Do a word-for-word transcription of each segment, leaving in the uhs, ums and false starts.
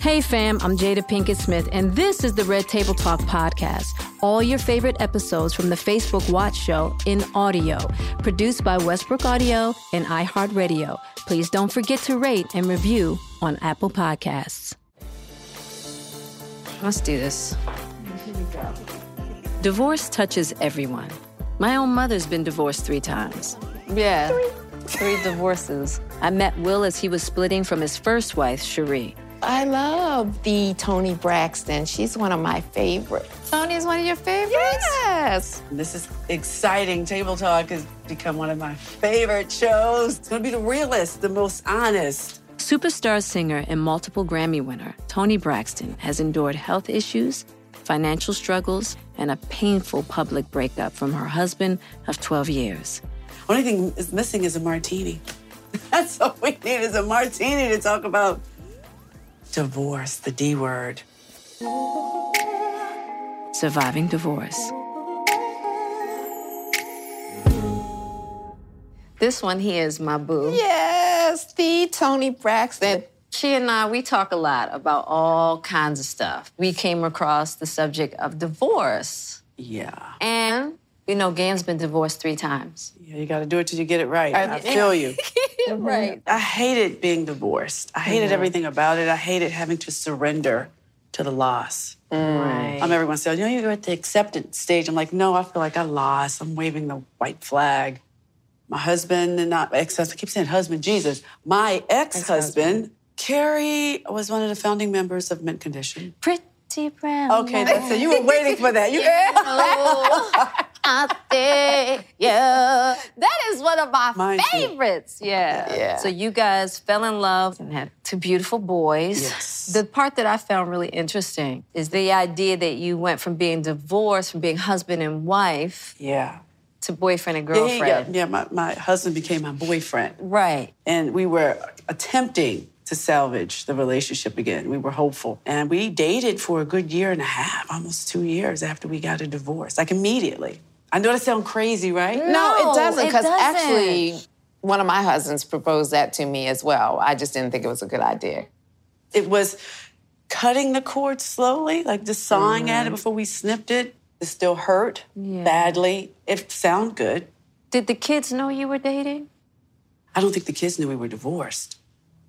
Hey fam, I'm Jada Pinkett Smith, and this is the Red Table Talk podcast. All your favorite episodes from the Facebook Watch Show in audio, produced by Westbrook Audio and iHeartRadio. Please don't forget to rate and review on Apple Podcasts. Let's do this. Divorce touches everyone. My own mother's been divorced three times. Yeah, three, three divorces. I met Will as he was splitting from his first wife, Cherie. I love the Toni Braxton. She's one of my favorites. Toni's one of your favorites? Yes. This is exciting. Table Talk has become one of my favorite shows. It's going to be the realest, the most honest. Superstar singer and multiple Grammy winner, Toni Braxton has endured health issues, financial struggles, and a painful public breakup from her husband of twelve years. Only thing is missing is a martini. That's all we need is a martini to talk about divorce, the D word. Surviving divorce. This one here is my boo. Yes, the Toni Braxton. She and I, we talk a lot about all kinds of stuff. We came across the subject of divorce. Yeah. And, you know, Gam's been divorced three times. Yeah, you got to do it till you get it right. I, I feel you. Right. I hated being divorced. I hated mm-hmm. everything about it. I hated having to surrender to the loss. Mm. Right. Um, everyone says, you know, you're at the acceptance stage. I'm like, no, I feel like I lost. I'm waving the white flag. My husband, and not my ex-husband, I keep saying husband, Jesus. My ex-husband, ex-husband, Carrie, was one of the founding members of Mint Condition. Pretty brown. Okay, that's it. You were waiting for that. You out there, yeah. That is one of my Mine favorites. Yeah. yeah. So you guys fell in love and had two beautiful boys. Yes. The part that I found really interesting is the idea that you went from being divorced, from being husband and wife, yeah, to boyfriend and girlfriend. Yeah, yeah, yeah. My, my husband became my boyfriend. Right. And we were attempting to salvage the relationship again. We were hopeful. And we dated for a good year and a half, almost two years after we got a divorce, like immediately. I know that sounds crazy, right? No, no it doesn't, because actually, doesn't. one of my husbands proposed that to me as well. I just didn't think it was a good idea. It was cutting the cord slowly, like just sawing mm. at it before we snipped it. It still hurt yeah. badly. It sounded good. Did the kids know you were dating? I don't think the kids knew we were divorced.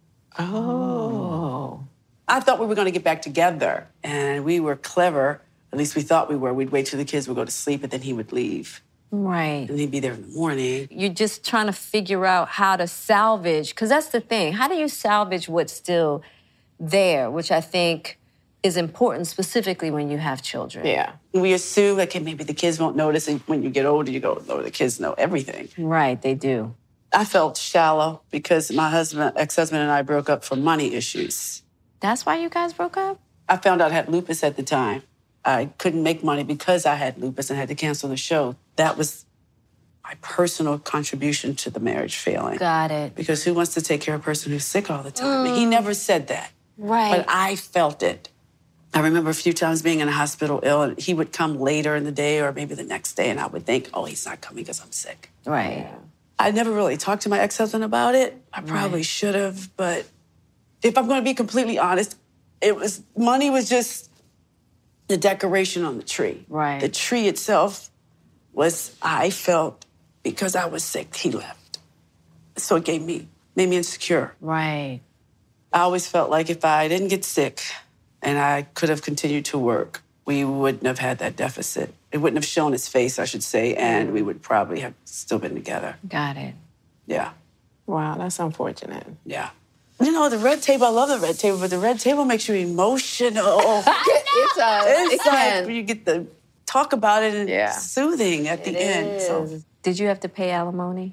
Oh. I thought we were going to get back together, and we were clever. At least we thought we were. We'd wait till the kids would go to sleep, and then he would leave. Right. And he'd be there in the morning. You're just trying to figure out how to salvage, because that's the thing. How do you salvage what's still there, which I think is important specifically when you have children. Yeah. We assume, okay, maybe the kids won't notice, and when you get older, you go, oh, the kids know everything. Right, they do. I felt shallow because my husband, ex-husband and I broke up for money issues. That's why you guys broke up? I found out I had lupus at the time. I couldn't make money because I had lupus and had to cancel the show. That was my personal contribution to the marriage failing. Got it. Because who wants to take care of a person who's sick all the time? Mm. He never said that. Right. But I felt it. I remember a few times being in a hospital ill, and he would come later in the day or maybe the next day, and I would think, oh, he's not coming because I'm sick. Right. Yeah. I never really talked to my ex-husband about it. I probably right. should have, but if I'm going to be completely honest, it was money was just the decoration on the tree. Right. The tree itself was, I felt, because I was sick, he left. So it gave me, made me insecure. Right. I always felt like if I didn't get sick and I could have continued to work, we wouldn't have had that deficit. It wouldn't have shown its face, I should say, and we would probably have still been together. Got it. Yeah. Wow, that's unfortunate. Yeah. You know, the red table, I love the red table, but the red table makes you emotional. It does. It's it like can. you get to talk about it and yeah. it's soothing at the it end. Is. So. Did you have to pay alimony?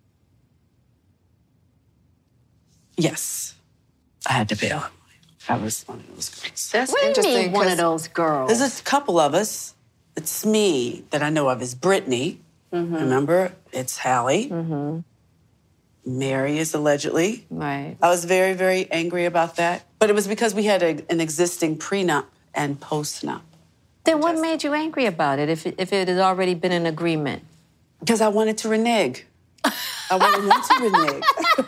Yes. I had to pay alimony. I was one of those girls. That's what interesting. Do you mean, one of those girls? There's a couple of us. It's me that I know of is Brittany. Mm-hmm. Remember? It's Hallie. Mm-hmm. Mary is allegedly. Right. I was very, very angry about that. But it was because we had a, an existing prenup and post-nup. Then what made you angry about it if, it if it had already been an agreement? Because I wanted to renege. I wanted him to renege.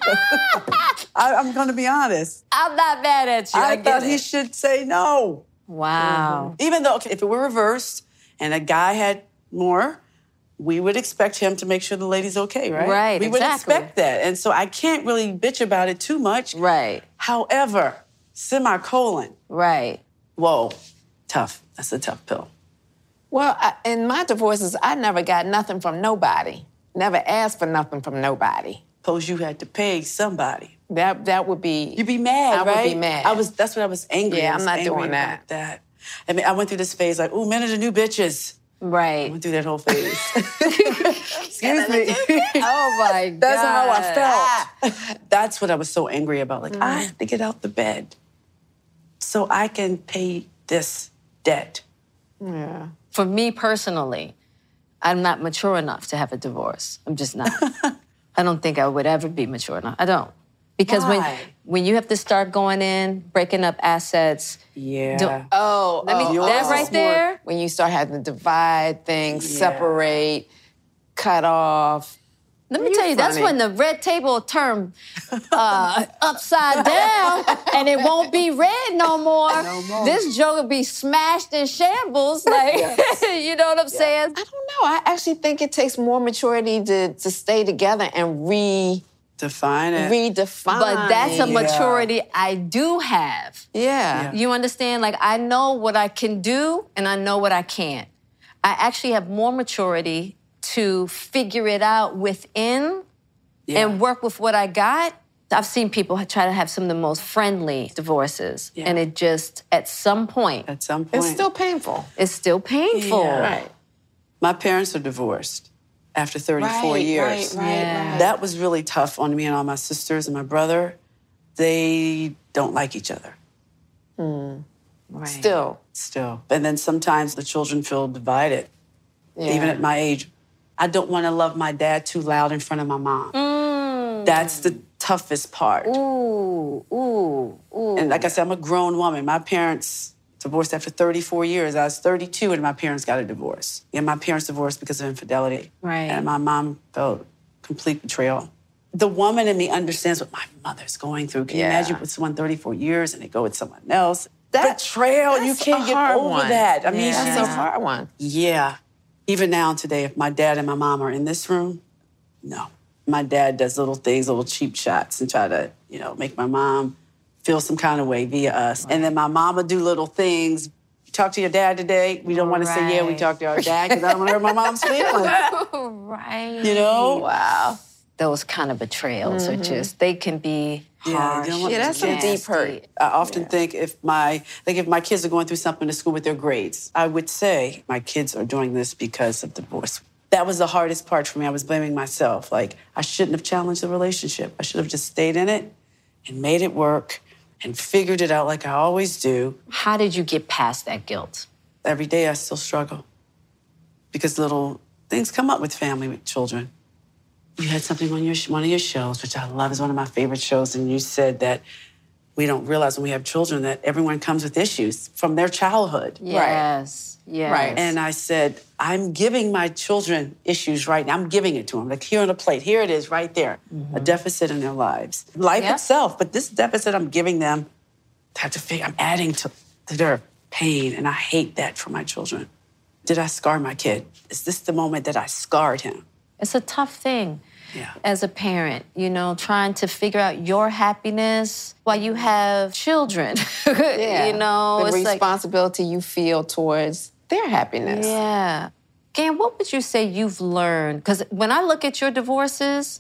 I, I'm going to be honest. I'm not mad at you. I, I, get thought it. he should say no. Wow. Even though, okay, if it were reversed and a guy had more, we would expect him to make sure the lady's okay, right? Right, We exactly. would expect that. And so I can't really bitch about it too much. Right. However, semicolon, Right. whoa, tough. That's a tough pill. Well, I, in my divorces, I never got nothing from nobody. Never asked for nothing from nobody. Suppose you had to pay somebody. That that would be. You'd be mad, I right? would be mad. I was. That's what I was angry. Yeah, I was I'm not angry doing about that. that. I mean, I went through this phase like, ooh, men are the new bitches. I Right. went through that whole phase. Excuse me. Oh, my God. That's how I felt. That's what I was so angry about. Like, I have to get out the bed so I can pay this debt. Yeah. For me personally, I'm not mature enough to have a divorce. I'm just not. I don't think I would ever be mature enough. I don't. Because when Why? when you have to start going in, breaking up assets, Yeah. do- Oh, Let me- oh, Yours that is right more- there. When you start having to divide things, Yeah. separate, cut off. let me You tell you, that's funny. when the red table will turn uh, upside down and it won't be red no more. No more. This joke will be smashed in shambles. Like, you know what I'm saying? I don't know. I actually think it takes more maturity to, to stay together and re Define it. redefine. But that's a Yeah. maturity I do have. Yeah. You understand? Like, I know what I can do and I know what I can't. I actually have more maturity to figure it out within Yeah. and work with what I got. I've seen people try to have some of the most friendly divorces, Yeah. and it just, at some point, At some point. It's still painful. it's still painful. Yeah. Right. My parents are divorced after thirty-four Right, years. right, right, Yeah. right. That was really tough on me and all my sisters and my brother. They don't like each other Right. Still. still. And then sometimes the children feel divided, Yeah. even at my age. I don't want to love my dad too loud in front of my mom. Mm. That's the toughest part. Ooh, ooh, ooh. And like I said, I'm a grown woman. My parents divorced after thirty-four years. I was thirty-two and my parents got a divorce. And my parents divorced because of infidelity. Right. And my mom felt complete betrayal. The woman in me understands what my mother's going through. Can you Yeah. imagine with someone thirty-four years and they go with someone else? That- Betrayal, you That's can't a get hard over one. that. I mean, Yeah. That's she's- a hard one. yeah. Even now today, if my dad and my mom are in this room, no. My dad does little things, little cheap shots and try to, you know, make my mom feel some kind of way via us. And then my mom would do little things. You talk to your dad today? We don't want to say, yeah, we Right. talked to our dad because I don't want to hurt my mom's feelings. Right. You know? Wow. Those kind of betrayals are just, they can be Yeah, harsh. you don't want Yeah, that's some nasty. deep hurt. I often think if my like if my kids are going through something in school with their grades, I would say my kids are doing this because of divorce. That was the hardest part for me. I was blaming myself. Like I shouldn't have challenged the relationship. I should have just stayed in it and made it work and figured it out like I always do. How did you get past that guilt? Every day I still struggle because little things come up with family, with children. You had something on your one of your shows, which I love, is one of my favorite shows, and you said that we don't realize when we have children that everyone comes with issues from their childhood. Yes. Yes. Right. And I said, I'm giving my children issues right now. I'm giving it to them. Like here on a plate, here it is right there. A deficit in their lives. Life Yep. itself, but this deficit I'm giving them, I have to figure, I'm adding to, to their pain, and I hate that for my children. Did I scar my kid? Is this the moment that I scarred him? It's a tough thing Yeah. as a parent, you know, trying to figure out your happiness while you have children. Yeah. You know, the it's like, responsibility you feel towards their happiness. yeah. Gan, what would you say you've learned? Because when I look at your divorces,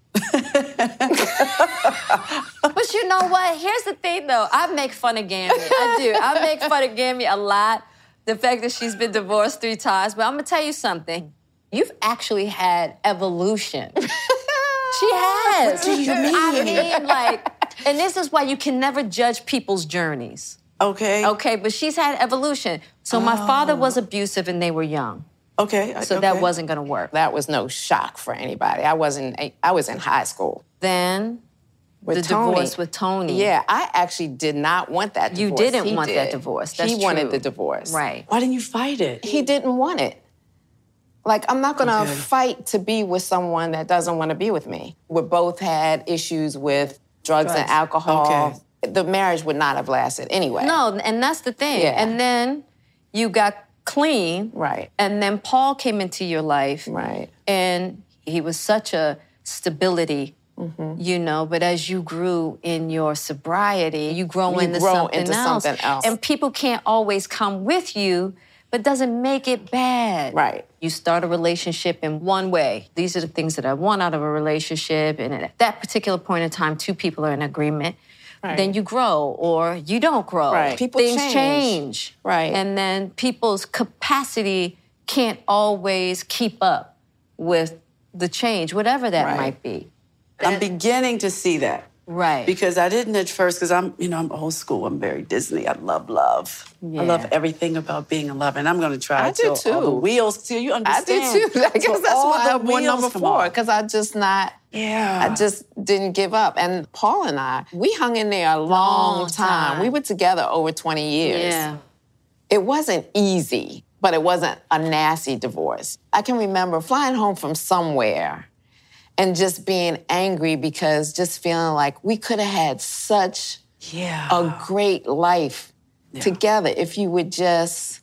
but you know what? Here's the thing, though. I make fun of Gammy. I do. I make fun of Gammy a lot. The fact that she's been divorced three times. But I'm going to tell you something. You've actually had evolution. She has. What do you mean? I mean, like, and this is why you can never judge people's journeys. Okay. Okay, but she's had evolution. So my father was abusive and they were young. Okay. I- So okay. that wasn't going to work. That was no shock for anybody. I wasn't. I was in high school Then with the Tony. divorce with Tony. Yeah, I actually did not want that You divorce. didn't He want that did. divorce. He That's wanted true. the divorce. Right. Why didn't you fight it? He didn't want it. Like, I'm not going to Okay. fight to be with someone that doesn't want to be with me. We both had issues with drugs, Drugs. and alcohol. Okay. The marriage would not have lasted anyway. No, and that's the thing. Yeah. And then you got clean. Right. And then Paul came into your life. Right. And he was such a stability, you know, but as you grew in your sobriety, you grow You into, grow something, into else. something else. And people can't always come with you, but doesn't make it bad. Right. You start a relationship in one way. These are the things that I want out of a relationship. And at that particular point in time, two people are in agreement. Right. Then you grow or you don't grow. Right. People Things change. change. Right. And then people's capacity can't always keep up with the change, whatever that Right. might be. I'm beginning to see that. Right. Because I didn't at first, because I'm, you know, I'm old school. I'm very Disney. I love love. Yeah. I love everything about being in love. And I'm going to try I do till all the too. wheels, till you I understand. did too. I guess Till that's all why the I'm born wheels number come four, off. because I just not, Yeah. I just didn't give up. And Paul and I, we hung in there a long, Long time. time. We were together over twenty years. Yeah. It wasn't easy, but it wasn't a nasty divorce. I can remember flying home from somewhere and just being angry because just feeling like we could have had such Yeah. a great life Yeah. together if you would just,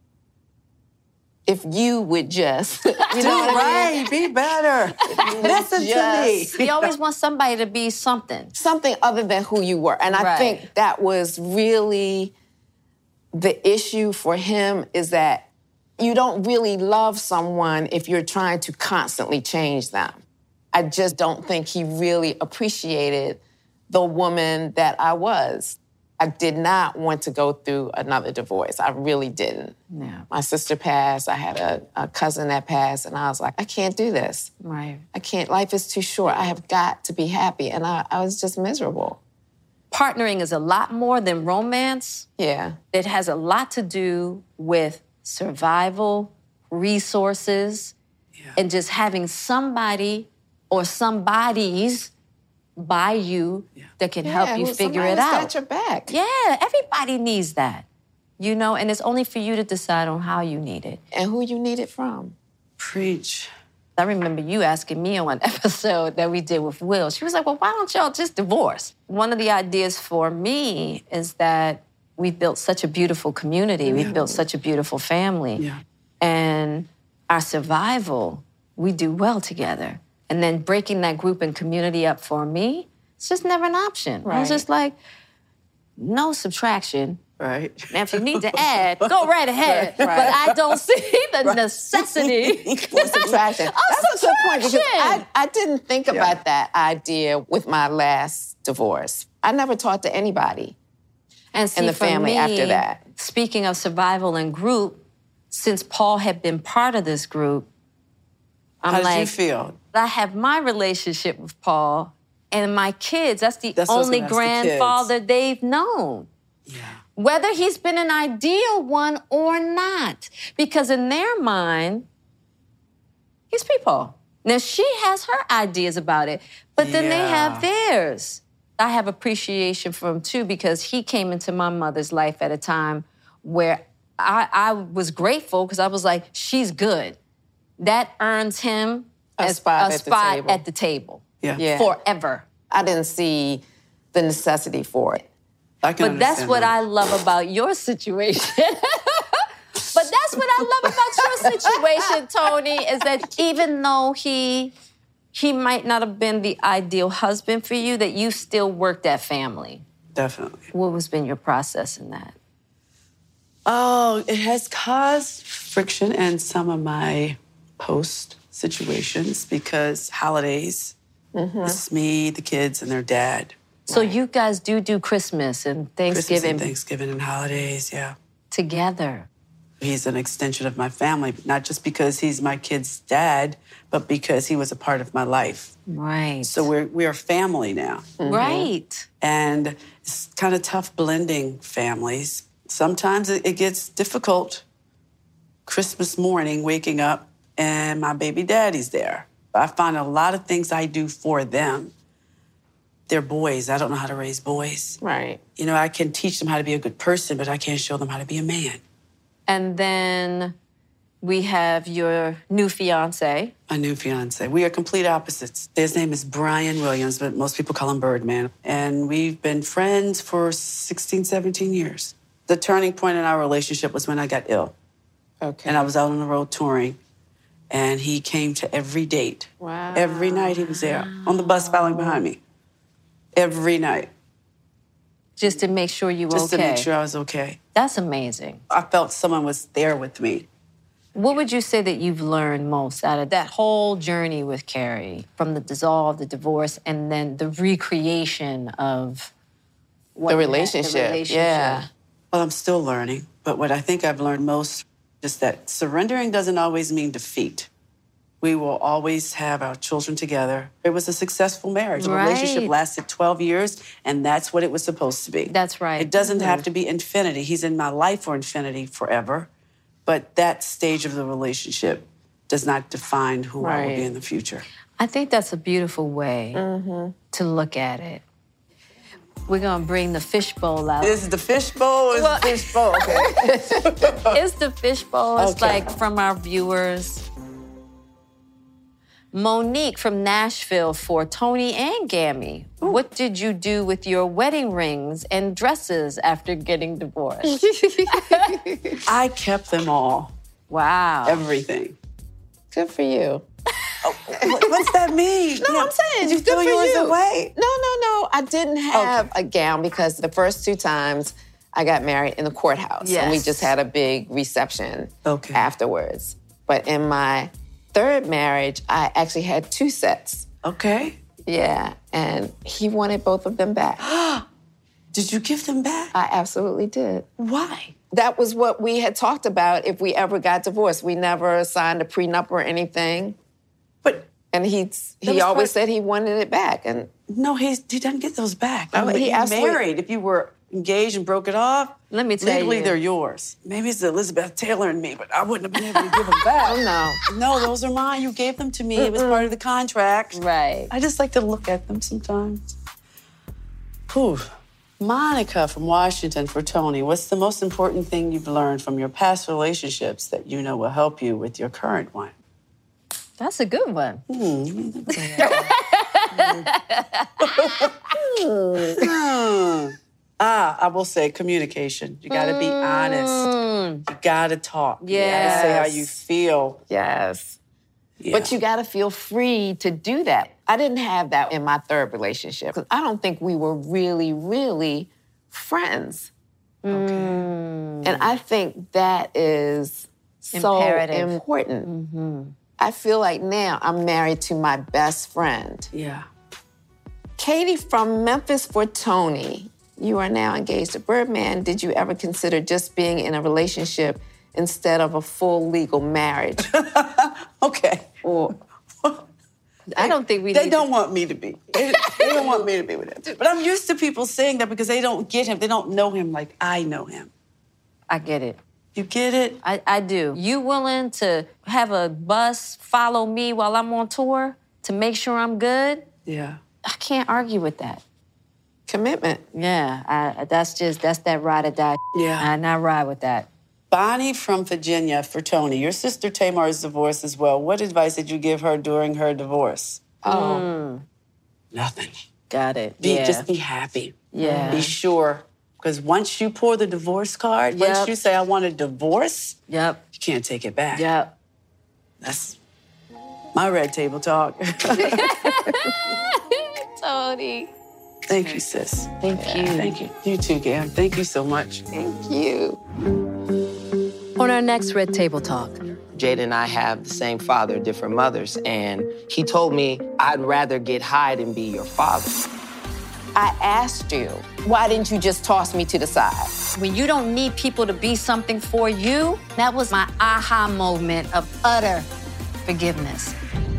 if you would just, you know Do what I mean? right. Be better. Listen to me. Just- We always want somebody to be something. Something other than who you were. And I Right. think that was really the issue for him, is that you don't really love someone if you're trying to constantly change them. I just don't think he really appreciated the woman that I was. I did not want to go through another divorce. I really didn't. Yeah. My sister passed. I had a, a cousin that passed, and I was like, I can't do this. Right. I can't. Life is too short. I have got to be happy. And I, I was just miserable. Partnering is a lot more than romance. Yeah. It has a lot to do with survival, resources, and just having somebody or somebodies by you that can help Yeah, you who- figure somebody's it out. got your back. Yeah, everybody needs that. You know, and it's only for you to decide on how you need it. And who you need it from. Preach. I remember you asking me on one episode that we did with Will. She was like, well, why don't y'all just divorce? One of the ideas for me is that we've built such a beautiful community. We've built such a beautiful family. Yeah. And our survival, we do well together. And then breaking that group and community up for me, it's just never an option. I was Right. just like, no subtraction. Right. And if you need to add, go right ahead. Right. But I don't see the necessity. For subtraction. That's a good point, because I, I didn't think about that idea with my last divorce. I never talked to anybody. And see, the for family me, after that. Speaking of survival and group, since Paul had been part of this group, I'm How did like, you feel? I have my relationship with Paul and my kids. That's the That's what I was only gonna ask, the kids. grandfather they've known. Yeah. Whether he's been an ideal one or not. Because in their mind, he's Paul. Now, she has her ideas about it, but then they Yeah. have theirs. I have appreciation for him, too, because he came into my mother's life at a time where I, I was grateful because I was like, she's good. That earns him A as- spot a at the spot table. at the table. Yeah. Yeah. Forever. I didn't see the necessity for it. I can But that's understand what that. I love about your situation. But that's what I love about your situation, Tony, is that even though he he might not have been the ideal husband for you, that you still worked that family. Definitely. What has been your process in that? Oh, it has caused friction in some of my post situations because holidays, it's me, the kids, and their dad. So you guys do do Christmas and Christmas Thanksgiving and Thanksgiving and holidays, yeah. together. He's an extension of my family, not just because he's my kid's dad, but because he was a part of my life. Right. So we're we're family now. Right. And it's kind of tough blending families. Sometimes it, it gets difficult. Christmas morning, waking up, and my baby daddy's there. I find a lot of things I do for them. They're boys. I don't know how to raise boys. Right. You know, I can teach them how to be a good person, but I can't show them how to be a man. And then We have your new fiance. My new fiance. We are complete opposites. His name is Brian Williams, but most people call him Birdman. And we've been friends for sixteen, seventeen years. The turning point in our relationship was when I got ill. Okay. And I was out on the road touring. And he came to every date. Wow. Every night he was there on the bus following behind me. Every night. Just to make sure you were Just okay. to make sure I was okay. That's amazing. I felt someone was there with me. What would you say that you've learned most out of that whole journey with Carrie, from the dissolve, the divorce, and then the recreation of what The you had- relationship, the relationship? yeah. Well, I'm still learning, but what I think I've learned most is that surrendering doesn't always mean defeat. We will always have our children together. It was a successful marriage. The Right. relationship lasted twelve years, and that's what it was supposed to be. That's right. It doesn't Mhm. have to be infinity. He's in my life for infinity forever, but that stage of the relationship does not define who I will Right. be in the future. I think that's a beautiful way to look at it. We're going to bring the fishbowl out. This is the fishbowl. Is Well- the fishbowl. Okay. It's the fishbowl. It's Okay. like from our viewers. Monique from Nashville for Tony and Gammy. What did you do with your wedding rings and dresses after getting divorced? I kept them all. Wow. Everything. Good for you. What- What's that mean? No, I'm saying, Did you good throw for yours you. away? No, no, no. I didn't have a gown because the first two times I got married in the courthouse. And we Yes. just had a big reception Okay. afterwards. But in my third marriage, I actually had two sets. Okay. Yeah. And he wanted both of them back. Did you give them back? I absolutely did. Why? That was what we had talked about if we ever got divorced. We never signed a prenup or anything. But And he That he was always part- said he wanted it back. And no, he's, he doesn't get those back. Oh, But he you absolutely- married. If you were engaged and broke it off, Let me tell legally you. they're yours. Maybe it's Elizabeth Taylor and me, but I wouldn't have been able to give them back. Oh, no. No, those are mine. You gave them to me. It was part of the contract. Right. I just like to look at them sometimes. Whew. Monica from Washington for Tony. What's the most important thing you've learned from your past relationships that you know will help you with your current one? That's a good one. Ah, I will say communication. You got to be honest. You got to talk. You got to say how you feel. yes. Yeah. But you got to feel free to do that. I didn't have that in my third relationship. 'Cause I don't think we were really, really friends. And I think that is so Imperative. important. I feel like now I'm married to my best friend. Yeah. Katie from Memphis for Tony. You are now engaged to Birdman. Did you ever consider just being in a relationship instead of a full legal marriage? Okay. Or I don't think we They need don't want me to be. They, they don't want me to be with him. But I'm used to people saying that because they don't get him. They don't know him like I know him. I get it. You get it? I, I do. You willing to have a bus follow me while I'm on tour to make sure I'm good? Yeah. I can't argue with that. commitment. Yeah, I, that's just, that's that ride or die. Yeah. And I ride with that. Bonnie from Virginia for Tony. Your sister Tamar is divorced as well. What advice did you give her during her divorce? Oh, Nothing. Got it. Be, yeah. Just be happy. Yeah. Be sure. Because once you pour the divorce card, Yep. once you say, I want a divorce, Yep. you can't take it back. Yep. That's my red table talk. Tony. Thank you, sis. Thank you. Thank you. You too, Gam. Thank you so much. thank you. On our next Red Table Talk. Jada and I have the same father, different mothers, and he told me I'd rather get high than be your father. I asked you, why didn't you just toss me to the side? When you don't need people to be something for you, that was my aha moment of utter forgiveness.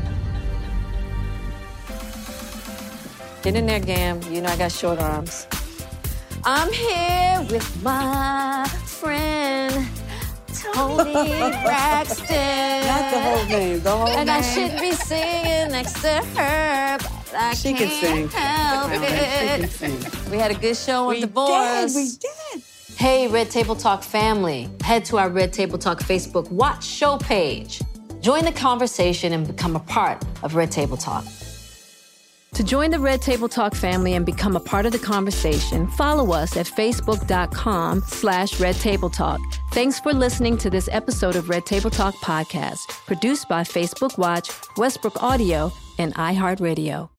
Get in there, Gam. You know I got short arms. I'm here with my friend, Tony Braxton. Not the whole name, the whole And name. I should be singing next to her, but I She can't can sing. help She it. can sing. We had a good show on We divorce. did, we did. Hey, Red Table Talk family, head to our Red Table Talk Facebook Watch Show page. Join the conversation and become a part of Red Table Talk. To join the Red Table Talk family and become a part of the conversation, follow us at facebook.com slash Red Table Talk. Thanks for listening to this episode of Red Table Talk Podcast, produced by Facebook Watch, Westbrook Audio, and iHeartRadio.